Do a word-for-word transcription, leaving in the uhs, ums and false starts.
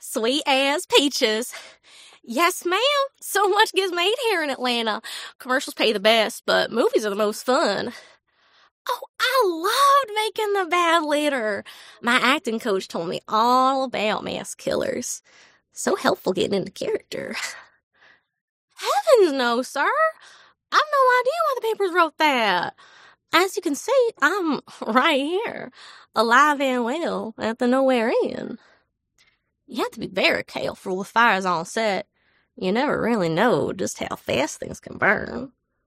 Sweet as peaches. Yes, ma'am. So much gets made here in Atlanta. Commercials pay the best, but movies are the most fun. Oh, I loved making the bad litter. My acting coach told me all about mass killers. So helpful getting into character. Heavens no, sir. I've no idea why the papers wrote that. As you can see, I'm right here, alive and well at the Nowhere Inn. You have to be very careful with fires on set. You never really know just how fast things can burn.